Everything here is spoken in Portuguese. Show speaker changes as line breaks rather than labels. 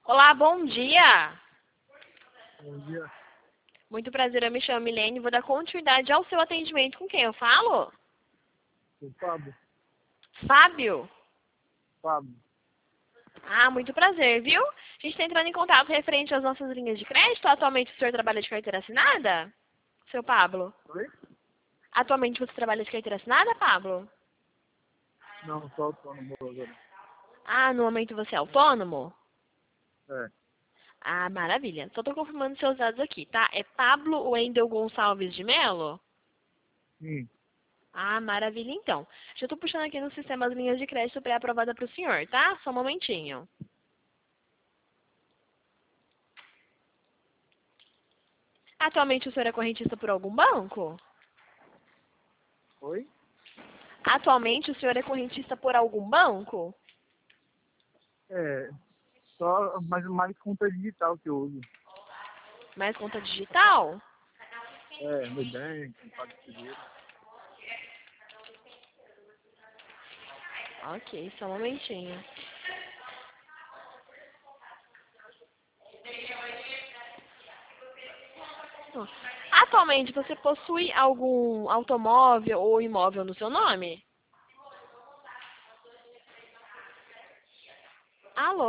Olá, bom dia.
Bom dia,
Muito prazer, eu me chamo Milene e vou dar continuidade ao seu atendimento. Com quem eu falo?
sou Pablo.
Fábio?
Pablo.
Ah, muito prazer, viu? A gente está entrando em contato referente às nossas linhas de crédito. Atualmente o senhor trabalha de carteira assinada? Seu Pablo?
Oi?
Atualmente você trabalha de carteira assinada, Pablo?
Não, só autônomo agora.
Ah, no momento você é autônomo?
É,
Ah, maravilha. Só estou confirmando seus dados aqui, tá? É Pablo Wendel Gonçalves de Melo?
sim.
Ah, maravilha, então. Já estou puxando aqui no sistema as linhas de crédito pré-aprovada para o senhor, tá? Só um momentinho. Atualmente o senhor é correntista por algum banco?
Oi?
Atualmente o senhor é correntista por algum banco?
É, só mais conta digital que eu uso.
Mais conta digital?
É, Nubank, PagSeguro.
Ok, só um momentinho. Atualmente você possui algum automóvel ou imóvel no seu nome?